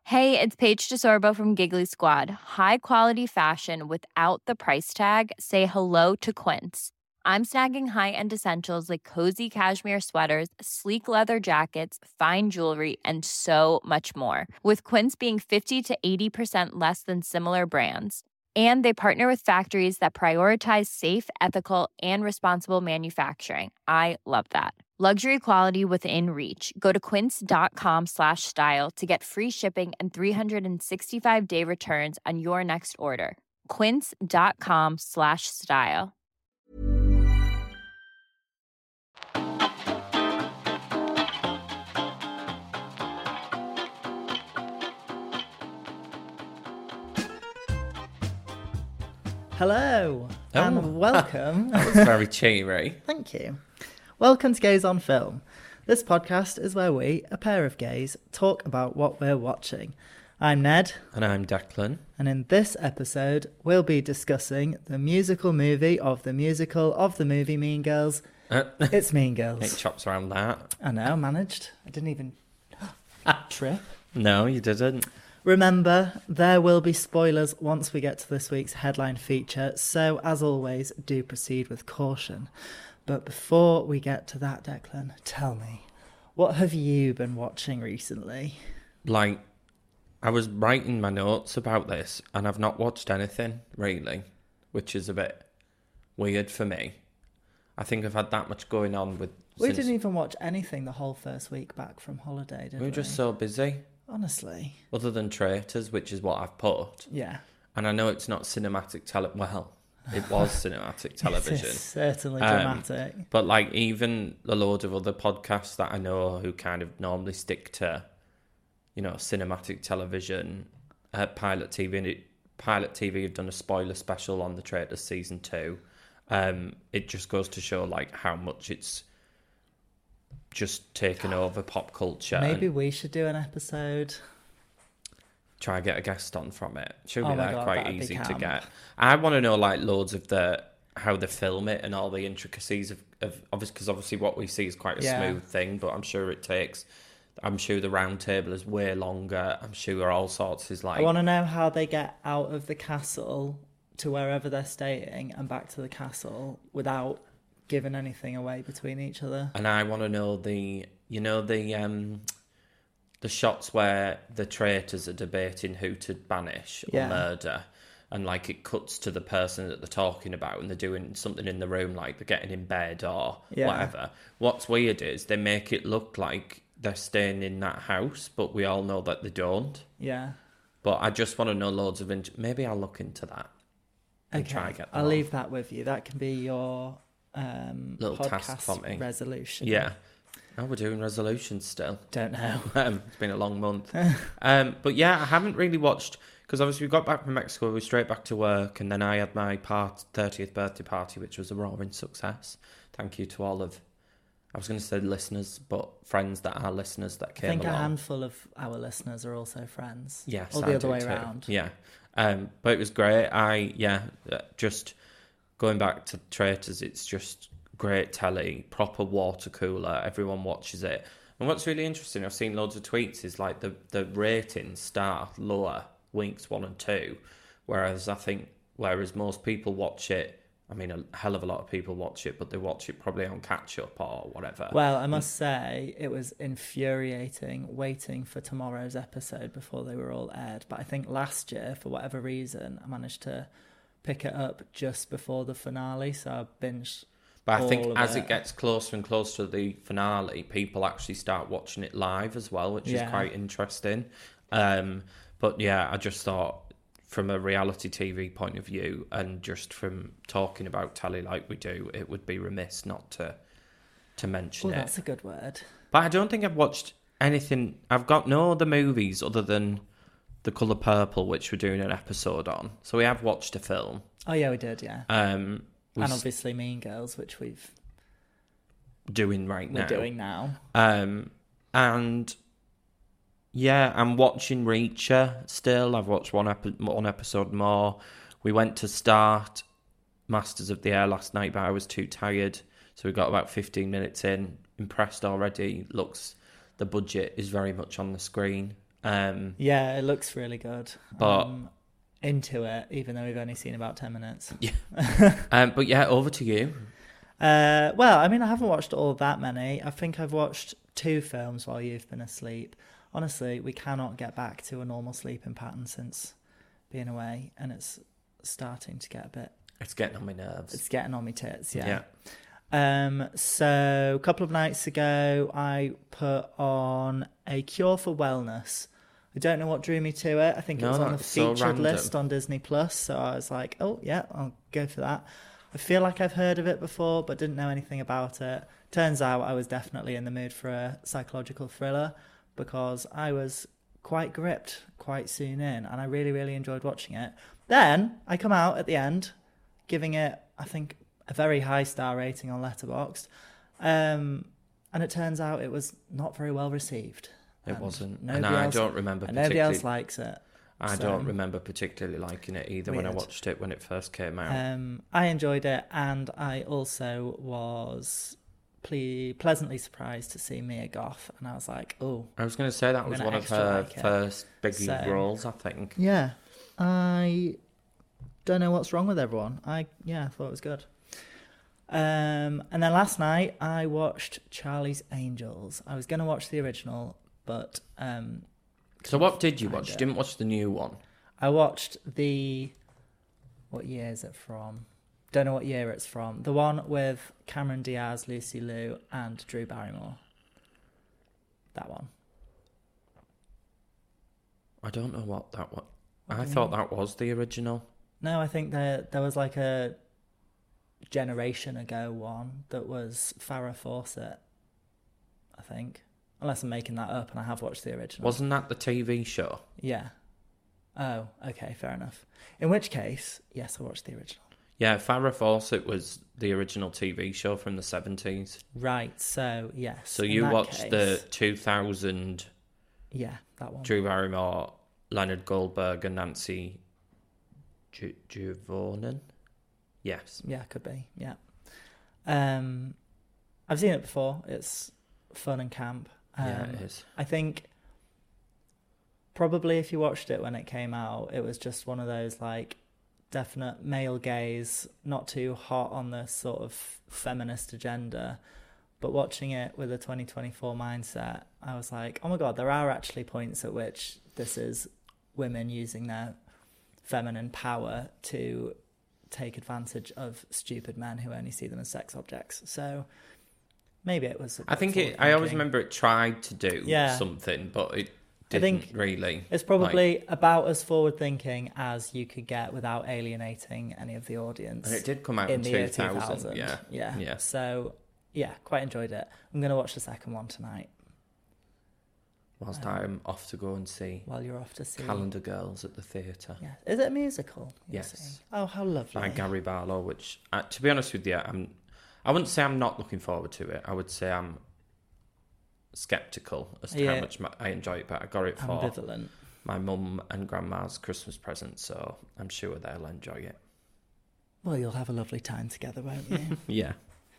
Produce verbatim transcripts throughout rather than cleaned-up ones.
Hey, it's Paige DeSorbo from Giggly Squad. High quality fashion without the price tag. Say hello to Quince. I'm snagging high-end essentials like cozy cashmere sweaters, sleek leather jackets, fine jewelry, and so much more. With Quince being fifty to eighty percent less than similar brands. And they partner with factories that prioritize safe, ethical, and responsible manufacturing. I love that. Luxury quality within reach. Go to quince.com slash style to get free shipping and three sixty-five day returns on your next order. Quince.com slash style. Hello, Oh. and welcome. That was very cheery. Thank you. Welcome to Gays on Film. This podcast is where we, a pair of gays, talk about what we're watching. I'm Ned, And I'm Declan. and in this episode, we'll be discussing the musical movie of the musical of the movie Mean Girls. Uh, It's Mean it Girls. chops around that. I know, managed. I didn't even trip. No, you didn't. Remember, there will be spoilers once we get to this week's headline feature, so as always, do proceed with caution. But before we get to that, Declan, tell me, what have you been watching recently? Like, I was writing my notes about this, and I've not watched anything, really, which is a bit weird for me. I think I've had that much going on with... We since didn't even watch anything the whole first week back from holiday, did we? We were just so busy, Honestly. other than Traitors, which is what I've put. Yeah. And I know it's not cinematic tele... Well, it was cinematic television. It's certainly Um, dramatic. But like even a load of other podcasts that I know who kind of normally stick to, you know, cinematic television, uh, Pilot T V, and it, Pilot T V have done a spoiler special on the Traitors season two. Um, it just goes to show like how much it's just taken over pop culture. Maybe and we should do an episode. try and get a guest on from it. Should Oh be my there God, quite that'd be easy to camp. get. I want to know like loads of the how they film it and all the intricacies of, of obviously because obviously what we see is quite a Yeah. smooth thing, but I'm sure it takes. I'm sure the round table is way longer. I'm sure all sorts is like. I want to know how they get out of the castle to wherever they're staying and back to the castle without giving anything away between each other. And I want to know the you know the um the shots where the traitors are debating who to banish or Yeah. murder. And, like, it cuts to the person that they're talking about and they're doing something in the room, like they're getting in bed or Yeah. whatever. What's weird is they make it look like they're staying in that house, but we all know that they don't. Yeah. But I just want to know loads of... Int- Maybe I'll look into that and Okay. try and get them I'll on. leave that with you. That can be your um, Little task podcast for me. resolution. Yeah. Oh, we're doing resolutions still. Don't know. Um, it's been a long month. um, but yeah, I haven't really watched... Because obviously we got back from Mexico, we were straight back to work, and then I had my part, thirtieth birthday party, which was a roaring success. Thank you to all of, I was going to say listeners, but friends that are listeners that I came think along. a handful of our listeners are also friends. Yes, Or I the other do way too. around. Yeah. Um, but it was great. I, yeah, uh, just going back to Traitors, it's just great telly, proper water cooler. Everyone watches it. And what's really interesting, I've seen loads of tweets, is like the, the ratings start lower. Winks one and two, whereas I think whereas most people watch it, I mean a hell of a lot of people watch it, but they watch it probably on catch up or whatever. Well, I must say it was infuriating waiting for tomorrow's episode before they were all aired. But I think last year, for whatever reason, I managed to pick it up just before the finale, so I binged. But I all think of as it. it gets closer and closer to the finale, people actually start watching it live as well, which Yeah. is quite interesting. Um, but yeah, I just thought from a reality T V point of view and just from talking about telly like we do, it would be remiss not to to mention Oh, it. that's a good word. But I don't think I've watched anything. I've got no other movies other than The Colour Purple, which we're doing an episode on. So we have watched a film. Oh yeah, we did, yeah. Um, we're And obviously Mean Girls, which we've doing right we're now. doing now. Um, and yeah, I'm watching Reacher still. I've watched one epi- one episode more. We went to start Masters of the Air last night, but I was too tired, so we got about fifteen minutes in. Impressed already. Looks, the budget is very much on the screen. Um, Yeah, it looks really good. But- um, into it, even though we've only seen about ten minutes. yeah. um, but yeah, over to you. Uh, well, I mean, I haven't watched all that many. I think I've watched two films while you've been asleep. Honestly, we cannot get back to a normal sleeping pattern since being away, and it's starting to get a bit... It's getting on my nerves. It's getting on my tits, yeah. Yeah. Um, so a couple of nights ago, I put on A Cure for Wellness. I don't know what drew me to it. I think it No, was on the that's so featured random. list on Disney Plus, so I was like, oh yeah, I'll go for that. I feel like I've heard of it before, but didn't know anything about it. Turns out I was definitely in the mood for a psychological thriller because I was quite gripped quite soon in, and I really, really enjoyed watching it. Then I come out at the end, giving it, I think, a very high star rating on Letterboxd, um, and it turns out it was not very well received. It And wasn't. nobody And I else- don't remember and nobody particularly... else likes it. I so- don't remember particularly liking it either when I Weird. watched it when it first came out. Um, I enjoyed it, and I also was ple- pleasantly surprised to see Mia Goth, and I was like, oh. I was going to say that I'm was gonna one of extra her like it. first big So- roles, I think. Yeah, I don't know what's wrong with everyone. I, yeah, I thought it was good. Um, and then last night, I watched Charlie's Angels. I was going to watch the original, but... Um, So what did you find watch? You it. didn't watch the new one? I watched the... What year is it from? Don't know what year it's from. The one with Cameron Diaz, Lucy Liu, and Drew Barrymore. That one. I don't know what that was. What I do you thought mean? that was the original. No, I think there there was like a generation ago one that was Farrah Fawcett. I think, unless I'm making that up, and I have watched the original. Wasn't that the T V show? Yeah. Oh, okay, fair enough. In which case, yes, I watched the original. Yeah, Farrah Fawcett was the original T V show from the seventies. Right. So yes. So in you that watched case- the two thousand yeah, that one. Drew Barrymore, Leonard Goldberg, and Nancy Ju- Juvonen? Yes. Yeah, could be. Yeah. Um, I've seen it before. It's fun and camp. Um, yeah, it is. I think probably if you watched it when it came out, it was just one of those like definite male gaze, not too hot on the sort of feminist agenda. But watching it with a twenty twenty-four mindset, I was like, oh my God, there are actually points at which this is women using their feminine power to take advantage of stupid men who only see them as sex objects. So maybe it was... a I bit think it. I always forward-thinking. remember it tried to do Yeah. something, but it I didn't think really. It's probably about as forward-thinking as you could get without alienating any of the audience. And it did come out in, in the year two thousand. Yeah. yeah. Yeah. So, yeah, quite enjoyed it. I'm going to watch the second one tonight Whilst Um, I'm off to go and see while you're off to see... Calendar Girls at the theatre. Yeah. Is it a musical? you're Yes. seeing? Oh, how lovely. By Gary Barlow, which, uh, to be honest with you, I'm, I wouldn't say I'm not looking forward to it. I would say I'm sceptical as to Yeah. how much ma- I enjoy it, but I got it for Ambivalent. my mum and grandma's Christmas present, so I'm sure they'll enjoy it. Well, you'll have a lovely time together, won't you? Yeah.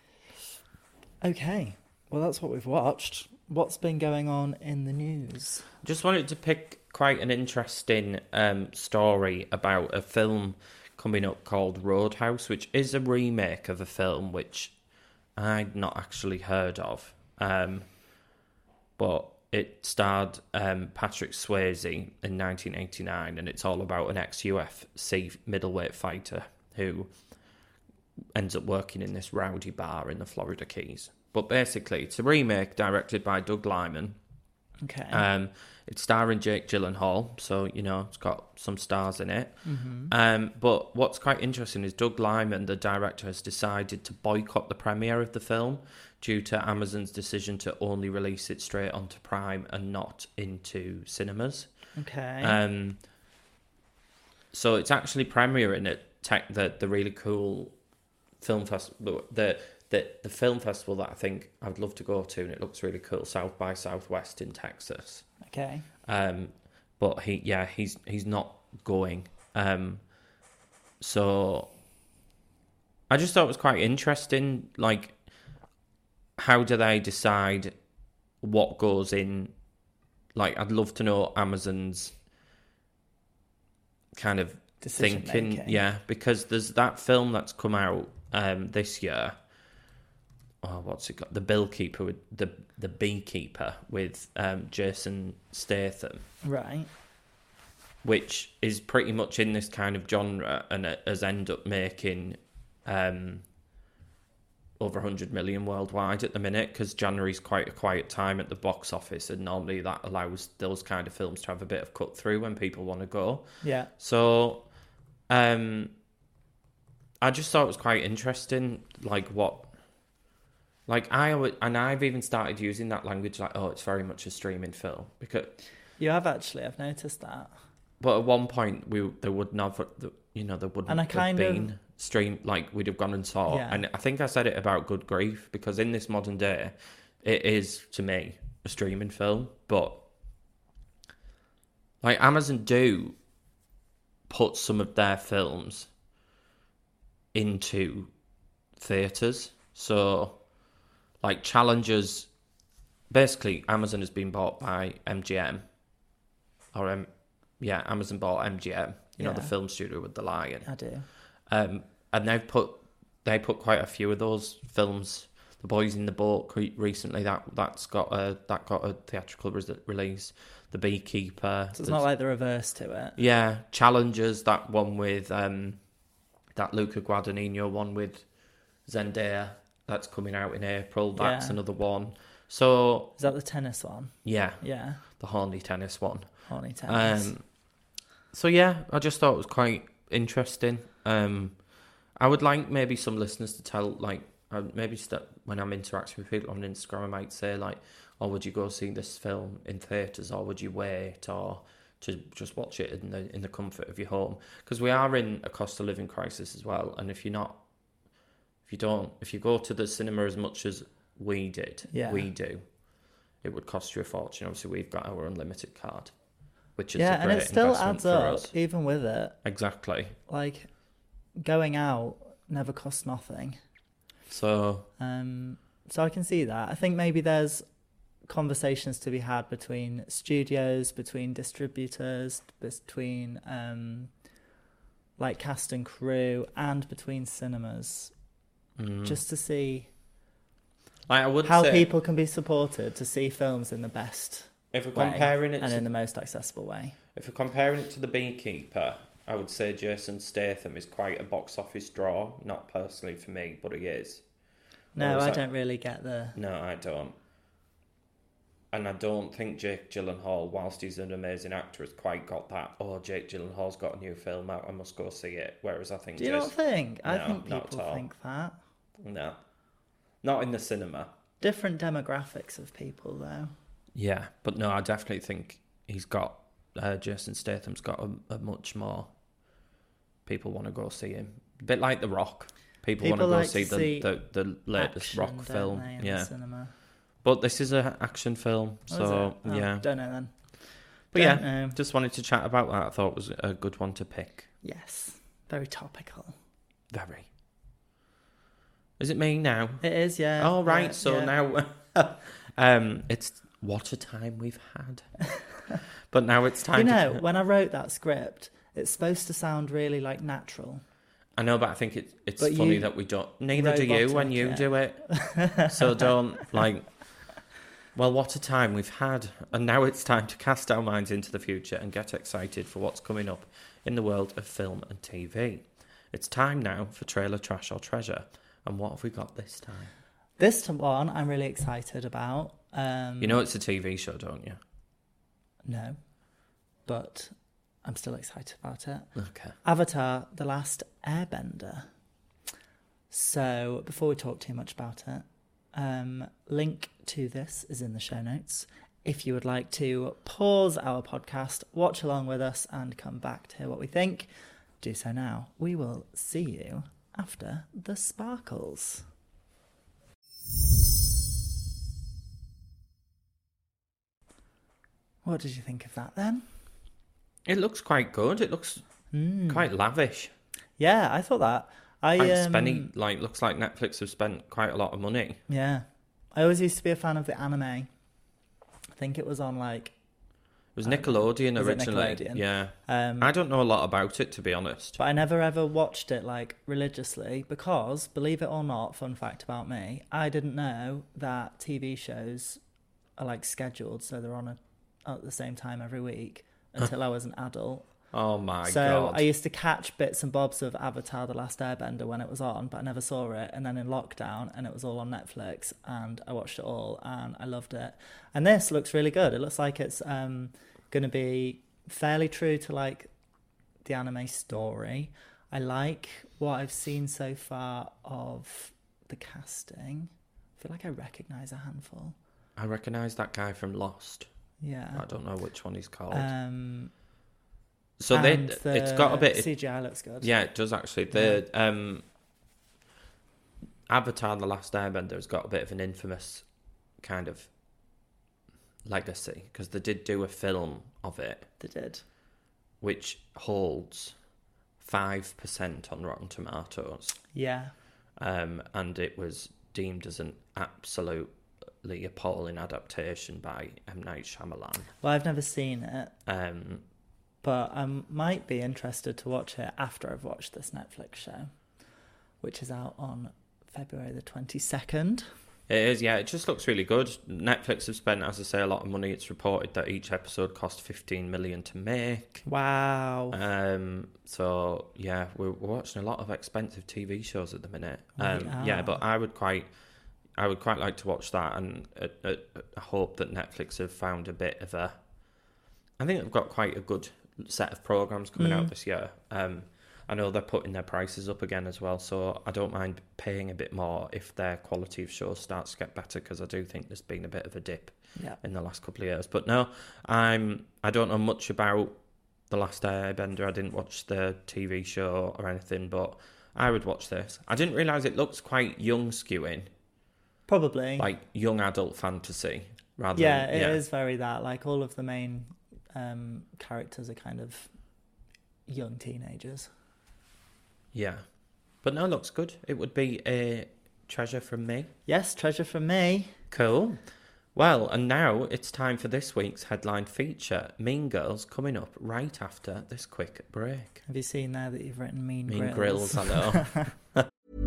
Okay. Well, that's what we've watched. What's been going on in the news? Just wanted to pick quite an interesting um, story about a film coming up called Roadhouse, which is a remake of a film which I'd not actually heard of. Um, but it starred um, Patrick Swayze in nineteen eighty-nine, and it's all about an ex-U F C middleweight fighter who ends up working in this rowdy bar in the Florida Keys. But basically, it's a remake directed by Doug Liman. Okay. Um, it's starring Jake Gyllenhaal, so, you know, it's got some stars in it. mm-hmm. Um, but what's quite interesting is Doug Liman, the director, has decided to boycott the premiere of the film due to Amazon's decision to only release it straight onto Prime and not into cinemas. Okay. Um, so it's actually premiering at tech, the the really cool film festival, the the the film festival that I think I'd love to go to, and it looks really cool, South by Southwest in Texas. okay. Um, but he, yeah, he's he's not going. Um, so I just thought it was quite interesting. Like, how do they decide what goes in, like, I'd love to know Amazon's kind of Decision thinking. making. Yeah, because there's that film that's come out um, this year. Oh, what's it got? The Billkeeper with the the Beekeeper with um, Jason Statham, Right. which is pretty much in this kind of genre and it has ended up making um, over one hundred million worldwide at the minute, because January's quite a quiet time at the box office, and normally that allows those kind of films to have a bit of cut through when people want to go. Yeah. So um, I just thought it was quite interesting, like what... Like, I would, and I've even started using that language, like, oh, it's very much a streaming film. Because, You have actually, I've noticed that. but at one point, we there would never, you know, there wouldn't And I have kind of- been stream, like, we'd have gone and saw. Yeah. And I think I said it about Good Grief, because in this modern day, it is, to me, a streaming film. But, like, Amazon do put some of their films into theatres. So... Like, Challengers, basically, Amazon has been bought by M G M. Or, um, yeah, Amazon bought M G M, you know, Yeah. the film studio with The Lion. I do. Um, and they've put, they put quite a few of those films. The Boys in the Boat, recently, that, that's got a, that got a theatrical re- release. The Beekeeper. So it's not like the reverse to it. Yeah, Challengers, that one with, um, that Luca Guadagnino one with Zendaya. That's coming out in April. That's Yeah. another one. So, Is that the tennis one? yeah, Yeah. the horny tennis one. Horny tennis. Um, so, yeah, I just thought it was quite interesting. Um, I would like maybe some listeners to tell, like, uh, maybe st- when I'm interacting with people on Instagram, I might say, like, oh, would you go see this film in theatres, or would you wait, or to just watch it in the in the comfort of your home? Because we are in a cost of living crisis as well, and if you're not If you don't, if you go to the cinema as much as we did, Yeah. we do, it would cost you a fortune. Obviously, we've got our unlimited card, which is yeah, a and great it still investment adds for up, us. even with it. Exactly. Like, going out never costs nothing. So, Um, so I can see that. I think maybe there's conversations to be had between studios, between distributors, between um, like cast and crew, and between cinemas, mm. just to see like I would how say, people can be supported to see films in the best if we're way comparing it and to, in the most accessible way. if we're comparing it to The Beekeeper, I would say Jason Statham is quite a box office draw. Not personally for me, but he is. No, Or is I that- don't really get the... No, I don't. And I don't think Jake Gyllenhaal, whilst he's an amazing actor, has quite got that, oh, Jake Gyllenhaal's got a new film out, I must go see it. Whereas I think... Do you Jason, not think? I No, think not at people all. think that. No. Not in the cinema. Different demographics of people, though. Yeah, but no, I definitely think he's got... Uh, Jason Statham's got a, a much more... People want to go see him. A bit like The Rock. People, People want to go like see, to the, see the, the latest Action, Rock don't film. they, in Yeah. the cinema? But this is an action film, Oh, is so it? Oh, yeah. Don't know then. But Don't yeah, know. just wanted to chat about that. I thought it was a good one to pick. Yes. Very topical. Very. Is it me now? It is, yeah. Oh, right. Yeah, so yeah. now um, it's what a time we've had. But now it's time You know, to... when I wrote that script, it's supposed to sound really, like, natural. I know, but I think it, it's But funny you that we don't... Neither do you when robotic you it. do it. So don't, like... Well, what a time we've had. And now it's time to cast our minds into the future and get excited for what's coming up in the world of film and T V. It's time now for Trailer Trash or Treasure. And what have we got this time? This one I'm really excited about. Um, You know it's a T V show, don't you? No. But I'm still excited about it. Okay. Avatar: The Last Airbender. So, before we talk too much about it, um, link to this is in the show notes. If you would like to pause our podcast, watch along with us, and come back to hear what we think, do so now. We will see you after the sparkles. What did you think of that then? It looks quite good. It looks Mm. quite lavish. Yeah, I thought that. I Quite um, spenny. Like, looks like Netflix have spent quite a lot of money. Yeah. I always used to be a fan of the anime. I think it was on like was Nickelodeon Was it originally. Nickelodeon? Yeah. Um, I don't know a lot about it, to be honest. But I never ever watched it like religiously because, believe it or not, fun fact about me, I didn't know that T V shows are like scheduled, so they're on a, at the same time every week until I was an adult. Oh my so God. I used to catch bits and bobs of Avatar: The Last Airbender when it was on, but I never saw it. And then in lockdown, and it was all on Netflix, and I watched it all, and I loved it. And this looks really good. It looks like it's um, going to be fairly true to like the anime story. I like what I've seen so far of the casting. I feel like I recognise a handful. I recognise that guy from Lost. Yeah. I don't know which one he's called. Um, so they, the it's got a bit... C G I looks good. Yeah, it does actually. The yeah. um, Avatar: The Last Airbender has got a bit of an infamous kind of legacy because they did do a film of it. They did. Which holds five percent on Rotten Tomatoes. Yeah. Um, and it was deemed as an absolutely appalling adaptation by M. Night Shyamalan. Well, I've never seen it. Um, but I might be interested to watch it after I've watched this Netflix show, which is out on February the twenty-second. It is, yeah. It just looks really good. Netflix have spent, as I say, a lot of money. It's reported that each episode cost fifteen million dollars to make. Wow. Um. So yeah, we're, we're watching a lot of expensive T V shows at the minute. Um. Yeah, but I would quite, I would quite like to watch that, and uh, uh, I hope that Netflix have found a bit of a. I think they've got quite a good set of programs coming mm. out this year. Um. I know they're putting their prices up again as well, so I don't mind paying a bit more if their quality of shows starts to get better, because I do think there's been a bit of a dip yeah. in the last couple of years. But no, I'm, I don't know much about The Last Airbender. I didn't watch the T V show or anything, but I would watch this. I didn't realise it looks quite young skewing. Probably. Like young adult fantasy. rather Yeah, than, it yeah. is very that. Like all of the main um, characters are kind of young teenagers. Yeah. But no, it looks good. It would be a treasure from me. Yes, treasure from me. Cool. Well, and now it's time for this week's headline feature. Mean Girls coming up right after this quick break. Have you seen there that you've written Mean, mean Grills? Grills, I know.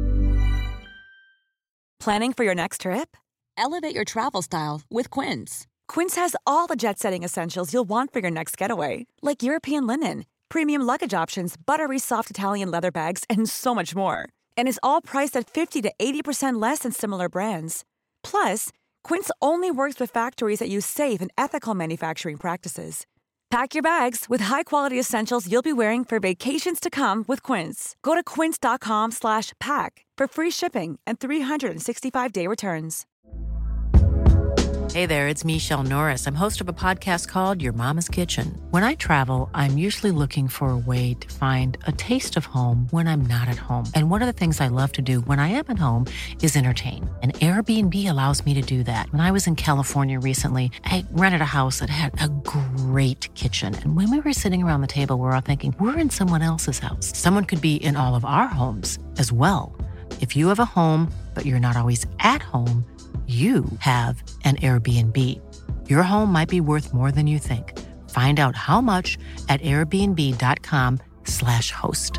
Planning for your next trip? Elevate your travel style with Quince. Quince has all the jet-setting essentials you'll want for your next getaway, like European linen, premium luggage options, buttery soft Italian leather bags, and so much more. And is all priced at fifty to eighty percent less than similar brands. Plus, Quince only works with factories that use safe and ethical manufacturing practices. Pack your bags with high-quality essentials you'll be wearing for vacations to come with Quince. Go to quince.com slash pack for free shipping and three sixty-five day returns. Hey there, it's Michelle Norris. I'm host of a podcast called Your Mama's Kitchen. When I travel, I'm usually looking for a way to find a taste of home when I'm not at home. And one of the things I love to do when I am at home is entertain. And Airbnb allows me to do that. When I was in California recently, I rented a house that had a great kitchen. And when we were sitting around the table, we were all thinking, we're in someone else's house. Someone could be in all of our homes as well. If you have a home, but you're not always at home, you have an Airbnb. Your home might be worth more than you think. Find out how much at airbnb.com slash host.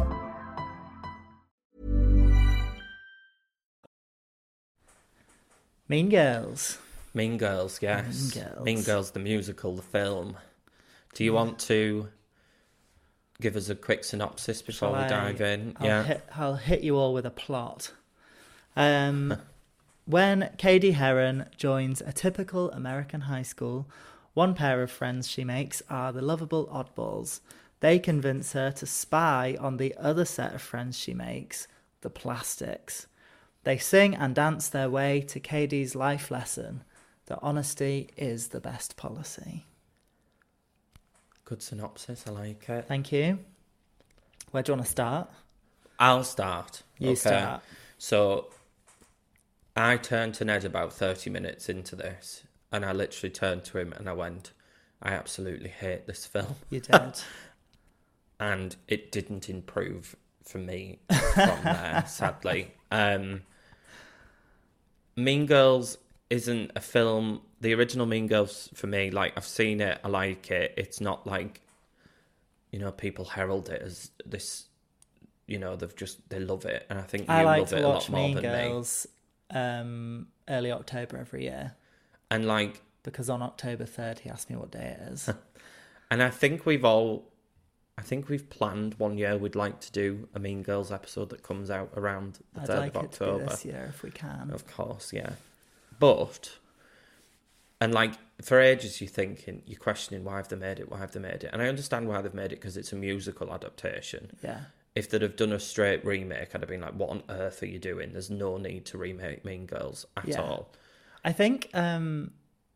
Mean Girls. Mean Girls, yes. Mean Girls. Mean Girls, the musical, the film. Do you want to give us a quick synopsis before Shall we I- dive in? I'll yeah. hit, I'll hit you all with a plot. Um, when Katie Heron joins a typical American high school, one pair of friends she makes are the lovable oddballs. They convince her to spy on the other set of friends she makes, the Plastics. They sing and dance their way to Katie's life lesson that honesty is the best policy. Good synopsis, I like it. Thank you. Where do you want to start? I'll start. You okay. start. So I turned to Ned about thirty minutes into this, and I literally turned to him and I went, I absolutely hate this film. You did. And it didn't improve for me from there, sadly. Um, Mean Girls isn't a film the original Mean Girls, for me, like, I've seen it, I like it. It's not like, you know, people herald it as this, you know, they've just, they love it. And I think you I like love to it a watch lot more Mean than me. Girls um, early October every year. And, like... Because on October third, he asked me what day it is. And I think we've all... I think we've planned one year we'd like to do a Mean Girls episode that comes out around the I'd third like of it to October. be this year if we can. Of course, yeah. But, and like, for ages you're thinking, you're questioning why have they made it, why have they made it? And I understand why they've made it, because it's a musical adaptation. Yeah. If they'd have done a straight remake, I'd have been like, what on earth are you doing? There's no need to remake Mean Girls at Yeah. all. I think um,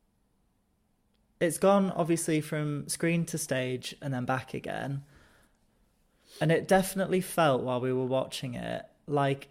it's gone, obviously, from screen to stage and then back again. And it definitely felt, while we were watching it, like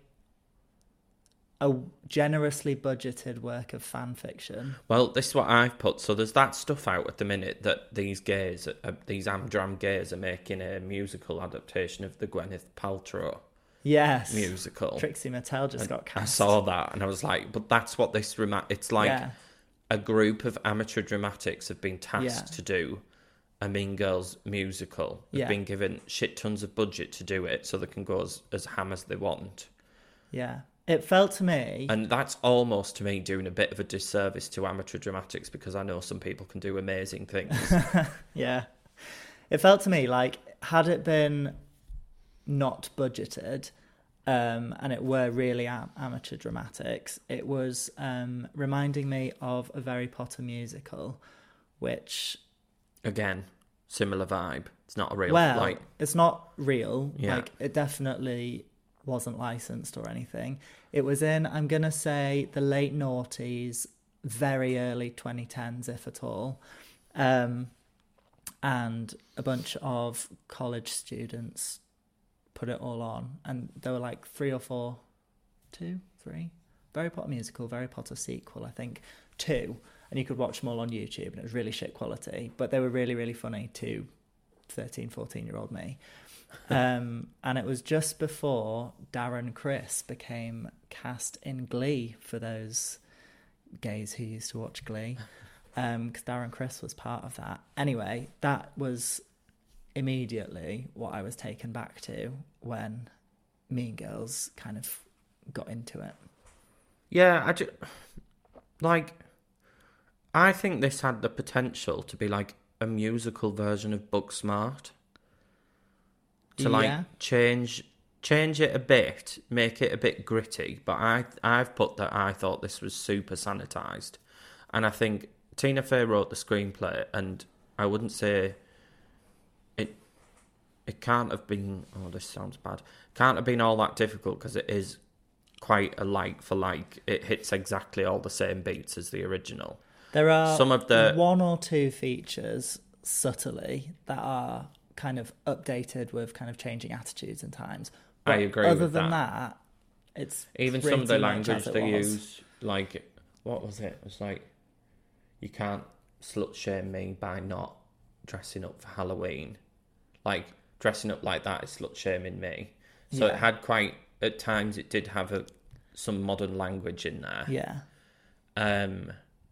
a generously budgeted work of fan fiction. Well, this is what I've put. So there's that stuff out at the minute that these gays, uh, these Amdram gays, are making a musical adaptation of the Gwyneth Paltrow Yes. musical. Trixie Mattel just And got cast. I saw that and I was like, but that's what this rema- it's like Yeah. a group of amateur dramatics have been tasked Yeah. to do a Mean Girls musical. They've Yeah. been given shit tons of budget to do it so they can go as, as ham as they want. Yeah. It felt to me... And that's almost, to me, doing a bit of a disservice to amateur dramatics, because I know some people can do amazing things. Yeah. It felt to me like, had it been not budgeted, um, and it were really am- amateur dramatics, it was um, reminding me of a Harry Potter musical, which... Again, similar vibe. It's not a real... Well, like, it's not real. Yeah. Like, it definitely wasn't licensed or anything. It was in, I'm going to say, the late noughties, very early twenty tens, if at all. Um, and a bunch of college students put it all on. And there were like three or four, two, three, Harry Potter musical, Harry Potter sequel, I think, two. And you could watch them all on YouTube, and it was really shit quality. But they were really, really funny to thirteen, fourteen-year-old me. Um, and it was just before Darren Criss became cast in Glee, for those gays who used to watch Glee. Because um, Darren Criss was part of that. Anyway, that was immediately what I was taken back to when Mean Girls kind of got into it. yeah, I just... Like... I think this had the potential to be like a musical version of Booksmart. To like Yeah. change change it a bit, make it a bit gritty. But I I've put that I thought this was super sanitized, and I think Tina Fey wrote the screenplay, and I wouldn't say it. It can't have been. Oh, this sounds bad. Can't have been all that difficult, because it is quite a like for like. It hits exactly all the same beats as the original. There are Some of the- one or two features subtly that are kind of updated with kind of changing attitudes and times. But I agree Other with than that. that, it's Even some of the pretty much language as it they was. use, like, what was it? It was like, you can't slut shame me by not dressing up for Halloween. Like, dressing up like that is slut shaming me. So Yeah. it had quite, at times it did have a, some modern language in there. Yeah, Um,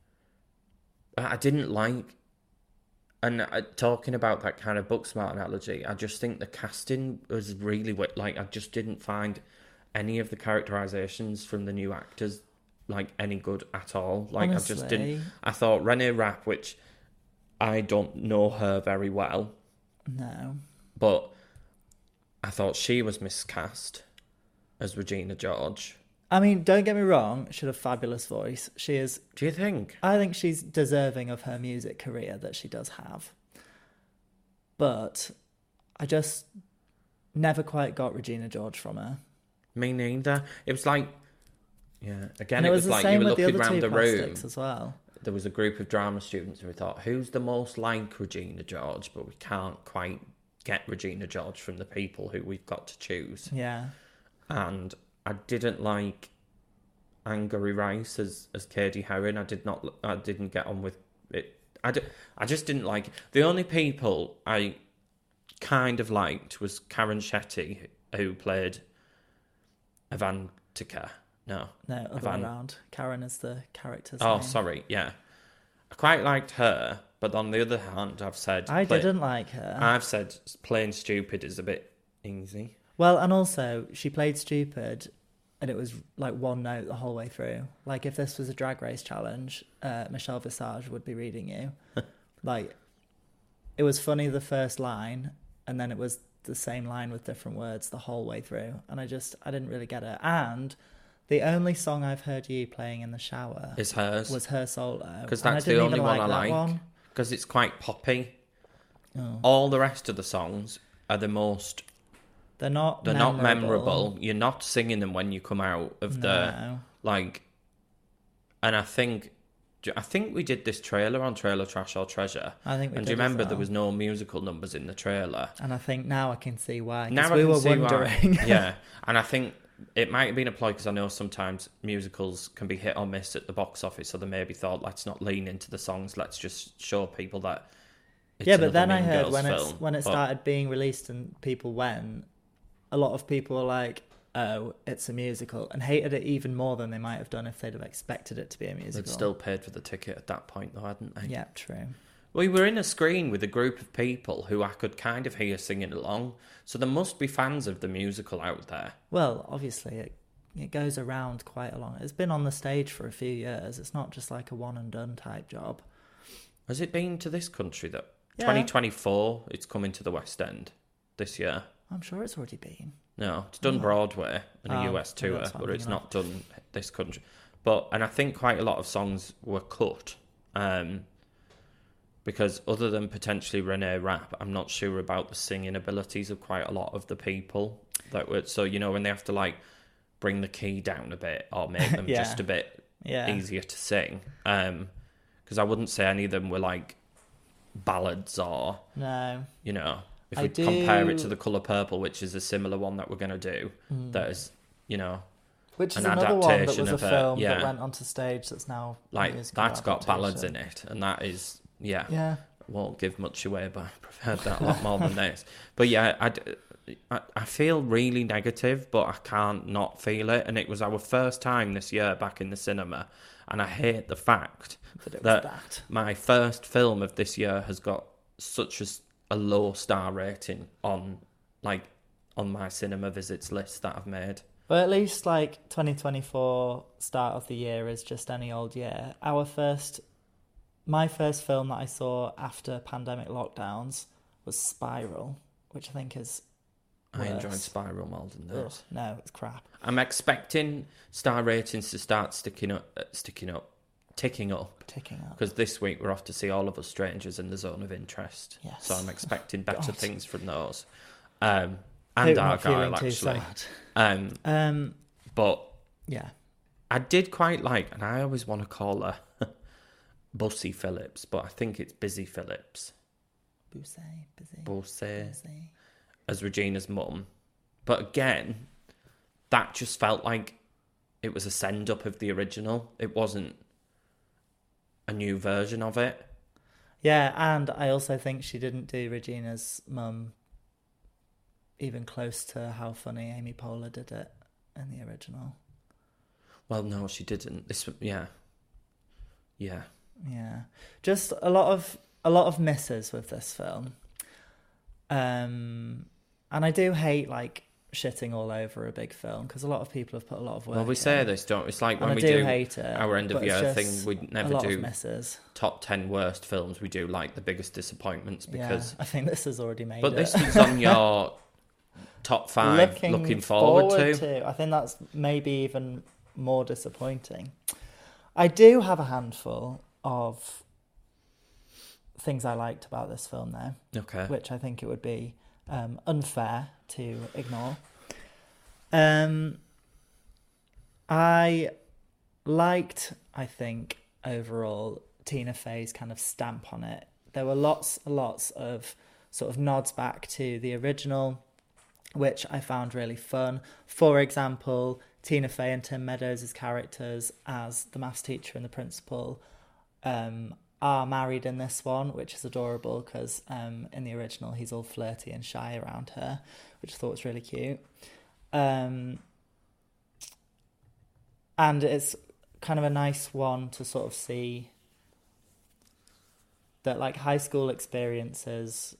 I didn't like, and uh, talking about that kind of Booksmart analogy, I just think the casting was really wi- like, I just didn't find any of the characterizations from the new actors like any good at all. Like, I just Honestly. didn't. I thought Renee Rapp, which I don't know her very well, no. but I thought she was miscast as Regina George. I mean, don't get me wrong, she had a fabulous voice. She is, Do you think? I think she's deserving of her music career that she does have. But I just never quite got Regina George from her. Me neither. It was like, yeah, again, And it, it was, was the like you same were with the looking other around two the room. plastics as well. There was a group of drama students and we thought, who's the most like Regina George? But we can't quite get Regina George from the people who we've got to choose. Yeah. And I didn't like Angourie Rice as as Katie Heron. I did not. I didn't get on with it. I, d- I just didn't like the only people I kind of liked was Karen Shetty, who played Avantika. No, No, other way Van- around. Karen is the character's Oh, name. sorry, yeah. I quite liked her, but on the other hand, I've said I play, didn't like her. I've said playing stupid is a bit easy. Well, and also she played stupid, and it was like one note the whole way through. Like if this was a Drag Race challenge, uh, Michelle Visage would be reading you. Like it was funny the first line, and then it was the same line with different words the whole way through, and I just I didn't really get it. And the only song I've heard you playing in the shower is hers. Was her solo, because that's the only one I like. Because it's quite poppy. Oh. All the rest of the songs are the most. They're not. They're memorable. not memorable. You're not singing them when you come out of no. the like. And I think, I think we did this trailer on Trailer Trash or Treasure. I think we and did. do you remember well. there was no musical numbers in the trailer? And I think now I can see why. Now we I can were see wondering. Why. Yeah, and I think it might have been a ploy because I know sometimes musicals can be hit or miss at the box office, so they maybe thought, let's not lean into the songs, let's just show people that. It's yeah, but then I Mean heard Girls when film. it's when it but, started being released and people went, a lot of people were like, "Oh, it's a musical," and hated it even more than they might have done if they'd have expected it to be a musical. They'd still paid for the ticket at that point, though, hadn't they? Yeah, true. We were in a screen with a group of people who I could kind of hear singing along, so there must be fans of the musical out there. Well, obviously, it it goes around quite a long. It's been on the stage for a few years. It's not just like a one and done type job. Has it been to this country though? Yeah. twenty twenty-four, it's coming to the West End this year. I'm sure it's already been. No, it's done oh. Broadway and a oh, U S tour, well, but it's not of. done this country. But and I think quite a lot of songs were cut, um, because other than potentially Renee Rapp, I'm not sure about the singing abilities of quite a lot of the people that were. So you know when they have to like bring the key down a bit or make them yeah. just a bit yeah. easier to sing, because um, I wouldn't say any of them were like ballads or no, you know. If I we do... compare it to The Colour Purple, which is a similar one that we're going to do, mm. that is, you know, which is an another one that was adaptation a of film a, yeah. that went onto stage that's now like that's got ballads in it, and that is yeah, yeah. Won't give much away, but I preferred that a lot more than this. But yeah, I, I, I feel really negative, but I can't not feel it, and it was our first time this year back in the cinema, and I hate the fact that, it that, was that my first film of this year has got such a a low star rating on like on my cinema visits list that I've made. But at least like twenty twenty-four start of the year is just any old year. Our first my first film that I saw after pandemic lockdowns was Spiral, which I think is worse. I enjoyed Spiral more than this. Ugh, no, it's crap. I'm expecting star ratings to start sticking up uh, sticking up ticking up. Ticking up. Because this week we're off to see All of Us Strangers in the Zone of Interest. Yes. So I'm expecting better God. things from those. Um, and Argyle, actually. Um, um, but yeah. I did quite like, and I always want to call her Bussy Phillips, but I think it's Busy Phillips. Bussy, Busy. Bussy. Busy. As Regina's mum. But again, that just felt like it was a send-up of the original. It wasn't a new version of it. Yeah, and I also think she didn't do Regina's mum even close to how funny Amy Poehler did it in the original. Well, no, she didn't. This, yeah, yeah, yeah. Just a lot of a lot of misses with this film. Um, and I do hate like shitting all over a big film because a lot of people have put a lot of work. Well, we in. say this, don't we? It's like when and we I do, do hate it, our end of year thing, we never a lot do of misses. top ten worst films. We do like the biggest disappointments because yeah, I think this has already made. But it. this is on your top five. Looking, looking forward, forward to. to. I think that's maybe even more disappointing. I do have a handful of things I liked about this film, though. Okay. Which I think it would be um, unfair to ignore. Um, I liked, I think, overall, Tina Fey's kind of stamp on it. There were lots and lots of sort of nods back to the original, which I found really fun. For example, Tina Fey and Tim Meadows' characters as the maths teacher and the principal um, are married in this one, which is adorable because um, in the original he's all flirty and shy around her, which I thought was really cute. Um, and it's kind of a nice one to sort of see that like high school experiences.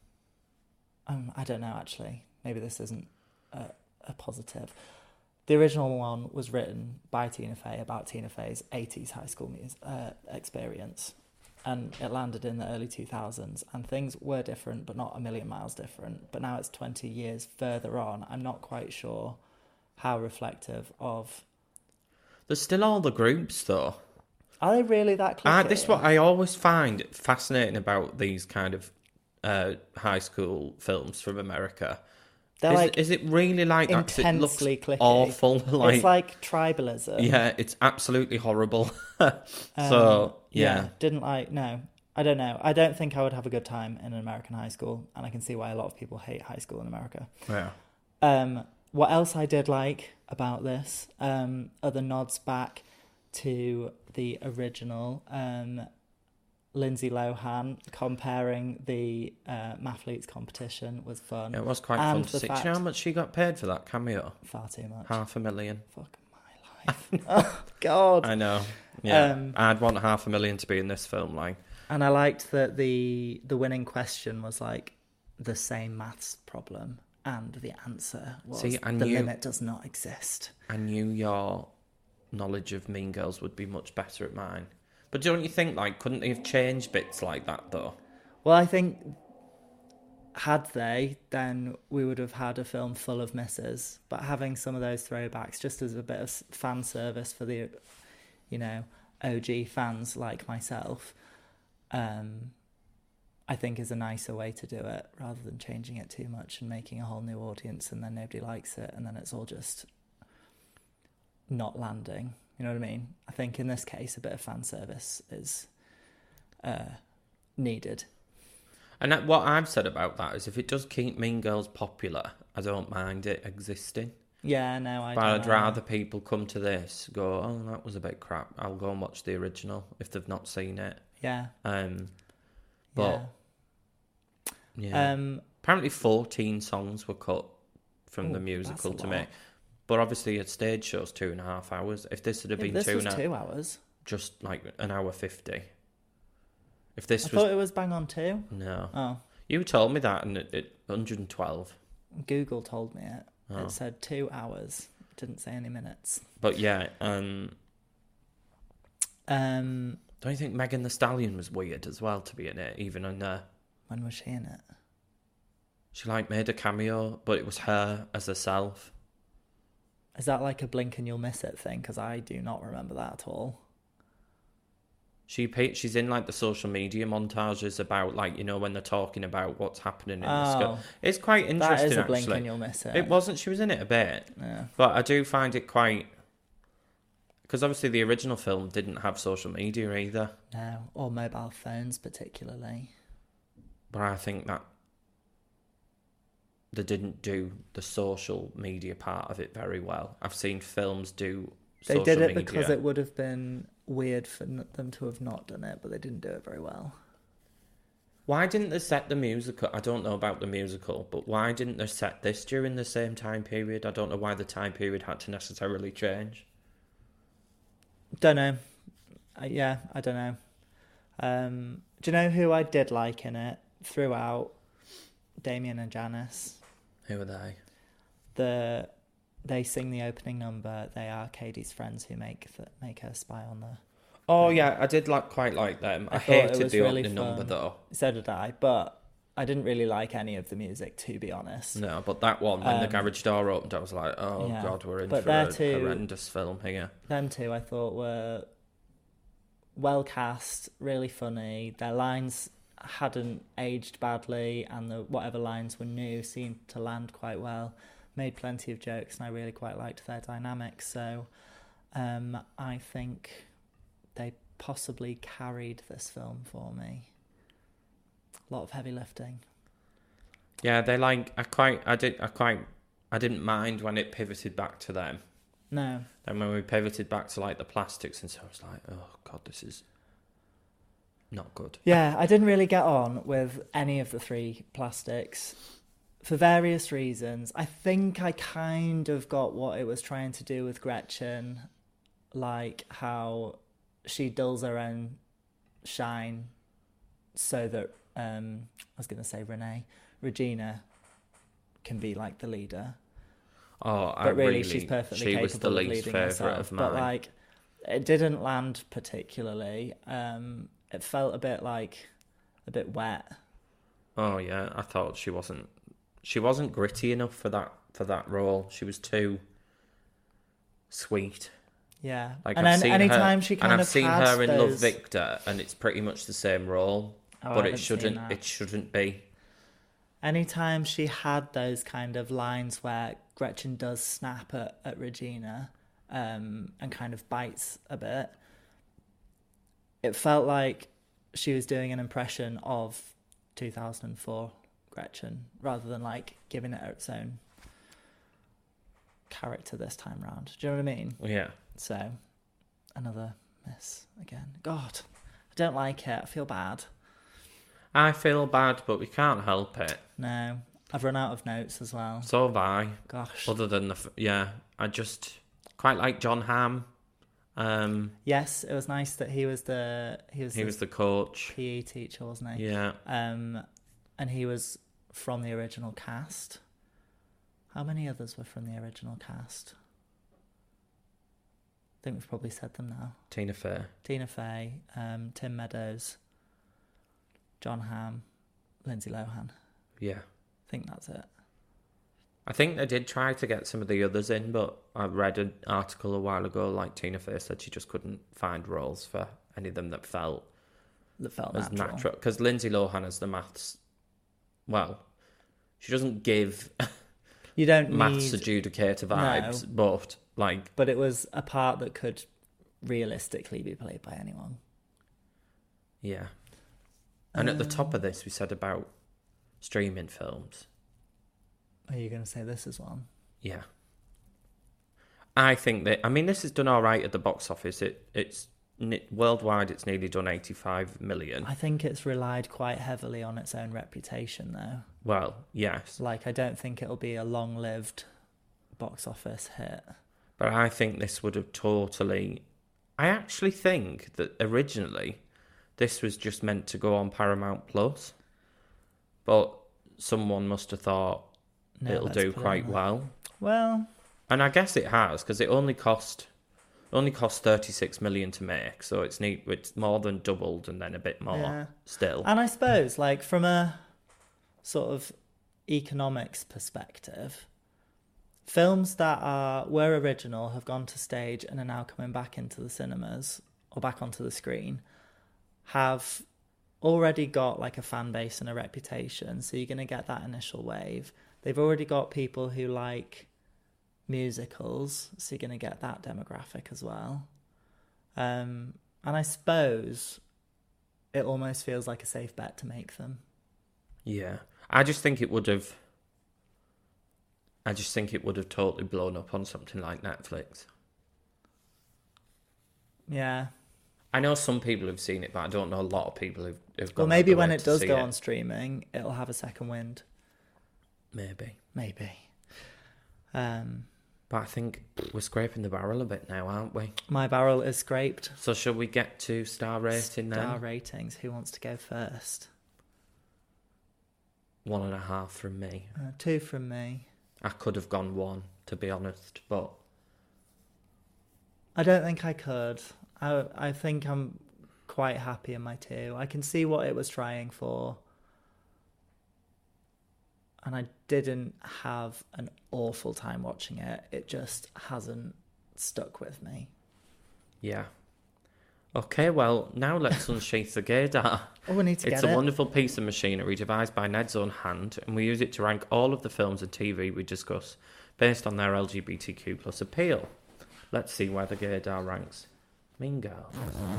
Um, I don't know actually. Maybe this isn't a, a positive. The original one was written by Tina Fey about Tina Fey's eighties high school music, uh, experience, and it landed in the early two thousands, and things were different, but not a million miles different. But now it's twenty years further on. I'm not quite sure how reflective of. There's still all the groups, though. Are they really that cliquey? Ah, this is what I always find fascinating about these kind of uh, high school films from America. They're is, like is it really like that? 'Cause intensely it looks cliquey. awful. Like, it's like tribalism. yeah, it's absolutely horrible. so, Um, yeah. Didn't like, no. I don't know. I don't think I would have a good time in an American high school, and I can see why a lot of people hate high school in America. Yeah. Um, what else I did like about this, um, other nods back to the original, um, Lindsay Lohan comparing the uh, Mathletes competition was fun. Yeah, it was quite And fun to the see. fact- Do you know how much she got paid for that cameo? Far too much. Half a million. Fuck my life. Oh, God. I know. Yeah. Um, I'd want half a million to be in this film, like. And I liked that the the winning question was like the same maths problem, and the answer was See, I the knew- limit does not exist. I knew your knowledge of Mean Girls would be much better at mine. But don't you think, like, couldn't they have changed bits like that, though? Well, I think had they, then we would have had a film full of misses. But having some of those throwbacks just as a bit of fan service for the, you know, O G fans like myself, um, I think is a nicer way to do it, rather than changing it too much and making a whole new audience and then nobody likes it and then it's all just not landing. You know what I mean? I think in this case, a bit of fan service is uh, needed. And that, what I've said about that is if it does keep Mean Girls popular, I don't mind it existing. Yeah, no, I But don't I'd know. rather people come to this, go, oh, that was a bit crap. I'll go and watch the original if they've not seen it. Yeah. Um, but, yeah. yeah. Um, Apparently fourteen songs were cut from Ooh, the musical that's a to lot. make. But obviously a stage show's two and a half hours. If this had yeah, been this two was and a two hours. just like an hour fifty. If this I was thought it was bang on two. no, Oh, you told me that, and it, it one hundred twelve. Google told me it. Oh. It said two hours. It didn't say any minutes. But yeah, um, Um, don't you think Megan Thee Stallion was weird as well to be in it, even in there? when was she in it? She like made a cameo, but it was her as herself. Is that like a blink and you'll miss it thing? Because I do not remember that at all. She pa- she's in like the social media montages about like, you know, when they're talking about what's happening in the school. Oh. It's quite interesting. That is a blink actually. and you'll miss it. It wasn't. She was in it a bit, Yeah. but I do find it quite because obviously the original film didn't have social media either. No, or mobile phones particularly. But I think that they didn't do the social media part of it very well. I've seen films do They social did it media. because it would have been weird for n- them to have not done it, but they didn't do it very well. Why didn't they set the musical? I don't know about the musical, but why didn't they set this during the same time period? I don't know why the time period had to necessarily change. Don't know. Uh, yeah, I don't know. Um, do you know who I did like in it throughout? Damien and Janice. Who are they? The they sing the opening number. They are Katie's friends who make the, make her spy on the. Oh yeah, I did like quite like them. I, I thought it hated was the really opening number fun. though. So did I, but I didn't really like any of the music, to be honest. No, but that one when the Um, garage door opened, I was like, oh yeah. god, we're in But for there a too- horrendous film here. Them two, I thought, were well cast, really funny. Their lines hadn't aged badly, and the whatever lines were new seemed to land quite well. Made plenty of jokes, and I really quite liked their dynamics. So um, I think they possibly carried this film for me. A lot of heavy lifting. Yeah, they like I quite I did I quite I didn't mind when it pivoted back to them. No. And when we pivoted back to like the plastics and so I was like, oh god, this is not good. Yeah, I didn't really get on with any of the three plastics for various reasons. I think I kind of got what it was trying to do with Gretchen, like how she dulls her own shine so that um, I was going to say Renee, Regina can be like the leader. Oh, I but really, really, she's perfectly she capable was the of least leading favourite herself. of mine. But like, it didn't land particularly. Um, it felt a bit like a bit wet. Oh yeah, I thought she wasn't. She wasn't gritty enough for that for that role. She was too sweet. Yeah, Like and I've then seen anytime her, she kind and I've of seen had her in Love those- Victor, and it's pretty much the same role, Oh, I but haven't it seen shouldn't. that. It shouldn't be. Anytime she had those kind of lines where Gretchen does snap at, at Regina um, and kind of bites a bit, it felt like she was doing an impression of two thousand four Gretchen rather than like giving it its own character this time round. Do you know what I mean? Yeah. So, another miss again. God, I don't like it. I feel bad. I feel bad, but we can't help it. No, I've run out of notes as well. So have I. Gosh. Other than the, f- yeah, I just quite like John Hamm. Um, Yes, it was nice that he was the he was he the was the coach. P E teacher, wasn't he? Yeah. Um, and he was from the original cast. How many others were from the original cast? I think we've probably said them now. Tina Fey. Tina Fey, um, Tim Meadows, John Hamm, Lindsay Lohan. Yeah. I think that's it. I think they did try to get some of the others in, but I read an article a while ago, like Tina Fey said she just couldn't find roles for any of them that felt That felt as natural. natural. Because Lindsay Lohan has the maths, well, she doesn't give You don't maths need, adjudicator vibes, but like, but it was a part that could realistically be played by anyone. yeah. And at the top of this, we said about streaming films. Are you going to say this is one? Yeah. I think that, I mean, this has done all right at the box office. It It's ni- worldwide, it's nearly done eighty-five million. I think it's relied quite heavily on its own reputation, though. Well, yes. Like, I don't think it'll be a long-lived box office hit. But I think this would have totally... I actually think that originally this was just meant to go on Paramount Plus. But someone must have thought No, it'll let's do put it quite on there. well. Well, And I guess it has, because it only cost only cost thirty-six million to make, so it's neat. It's more than doubled, and then a bit more Yeah. still. and I suppose, like, from a sort of economics perspective, films that are were original have gone to stage and are now coming back into the cinemas or back onto the screen have already got like a fan base and a reputation, so you're going to get that initial wave. They've already got people who like musicals, so you're going to get that demographic as well. Um, and I suppose it almost feels like a safe bet to make them. Yeah, I just think it would have. I just think it would have totally blown up on something like Netflix. Yeah. I know some people have seen it, but I don't know a lot of people who've, who've gone Well, maybe out the when way it to does see go it. on streaming, it'll have a second wind. Maybe. Maybe. Um, But I think we're scraping the barrel a bit now, aren't we? my barrel is scraped. So shall we get to star rating then? Star ratings. Who wants to go first? One and a half from me. Uh, two from me. I could have gone one, to be honest, but I don't think I could. I I think I'm quite happy in my two. I can see what it was trying for. And I didn't have an awful time watching it. It just hasn't stuck with me. yeah. Okay, well, now let's unsheath the gaydar. Oh, we need to It's get a it. wonderful piece of machinery devised by Ned's own hand, and we use it to rank all of the films and T V we discuss based on their L G B T Q plus appeal. Let's see where the gaydar ranks. Mean Girls.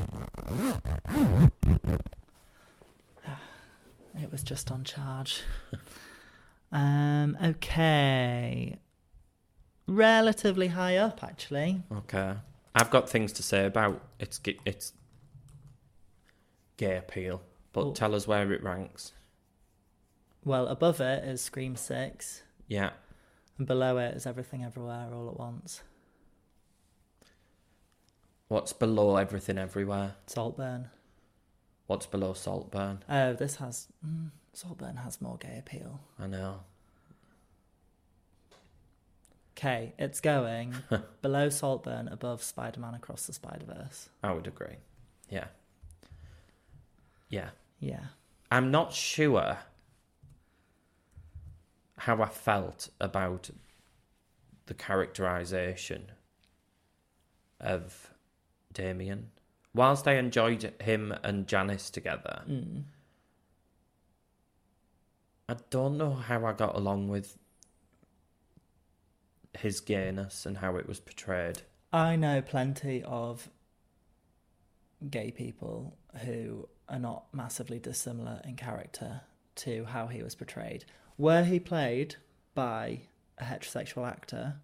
It was just on charge. um. Okay. Relatively high up, actually. Okay. I've got things to say about its g- its gay appeal, but Oh. tell us where it ranks. Well, above it is Scream six, Yeah. and below it is Everything Everywhere All at Once. What's below Everything Everywhere? Saltburn. What's below Saltburn? Oh, this has... Mm, Saltburn has more gay appeal. I know. Okay, it's going below Saltburn, above Spider-Man Across the Spider-Verse. I would agree. Yeah. Yeah. Yeah. I'm not sure how I felt about the characterisation of Damien. Whilst I enjoyed him and Janice together, Mm. I don't know how I got along with his gayness and how it was portrayed. I know plenty of gay people who are not massively dissimilar in character to how he was portrayed. Were he played by a heterosexual actor,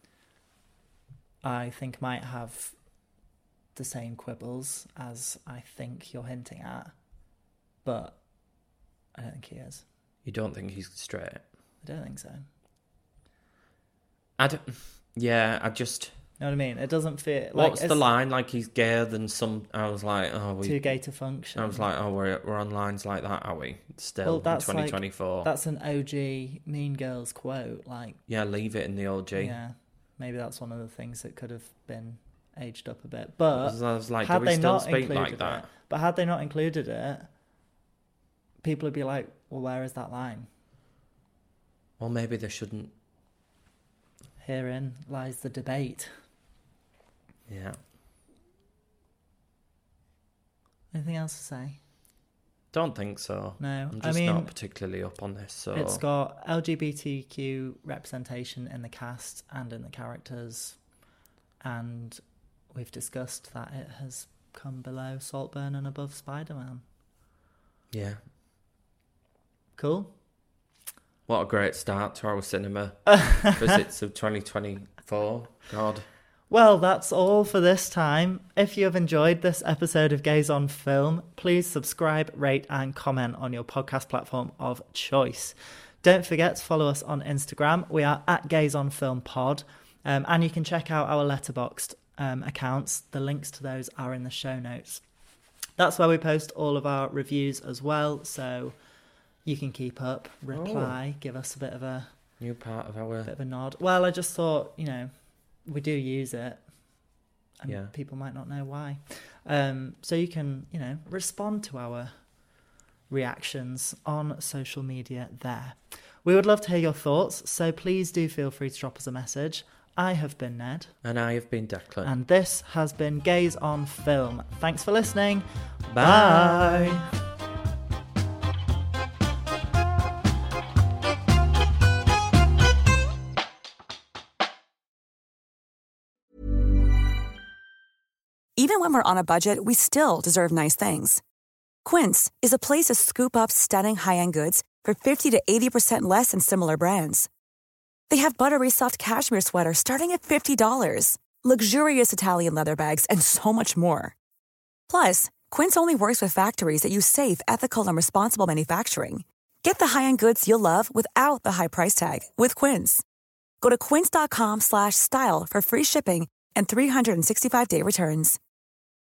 I think might have the same quibbles as I think you're hinting at, but I don't think he is. You don't think he's straight? I don't think so. I don't, yeah, I just... You know what I mean? It doesn't feel like... What's the line? Like he's gayer than some... I was like, oh... We, too gay to function. I was like, oh, we're, we're on lines like that, are we? Still, well, in that's twenty twenty-four. Like, that's an O G Mean Girls quote. Like, yeah, leave it in the O G. yeah, maybe that's one of the things that could have been aged up a bit. But I was, I was like, had do we they still not speak included like that? it, but had they not included it, people would be like, well, where is that line? Well, maybe they shouldn't. Herein lies the debate. Yeah. Anything else to say? Don't think so. No, I'm I just mean, not particularly up on this. So it's got L G B T Q representation in the cast and in the characters, and we've discussed that it has come below Saltburn and above Spider-Man. Yeah. Cool. What a great start to our cinema visits of twenty twenty-four. God. Well, that's all for this time. If you have enjoyed this episode of Gaze on Film, please subscribe, rate and comment on your podcast platform of choice. Don't forget to follow us on Instagram. We are at Gaze on Film Pod, um, and you can check out our Letterboxd um, accounts. The links to those are in the show notes. That's where we post all of our reviews as well, so you can keep up, reply, oh. give us a bit of a new part of our bit of a nod. Well, I just thought, you know, we do use it, and yeah. people might not know why. Um, so you can, you know, respond to our reactions on social media there. We would love to hear your thoughts, so please do feel free to drop us a message. I have been Ned. And I have been Declan. And this has been Gaze on Film. Thanks for listening. Bye. Bye. Even when we're on a budget, we still deserve nice things. Quince is a place to scoop up stunning high-end goods for fifty to eighty percent less than similar brands. They have buttery soft cashmere sweaters starting at fifty dollars, luxurious Italian leather bags, and so much more. Plus, Quince only works with factories that use safe, ethical, and responsible manufacturing. Get the high-end goods you'll love without the high price tag with Quince. Go to quince.com slash style for free shipping and three sixty-five day returns.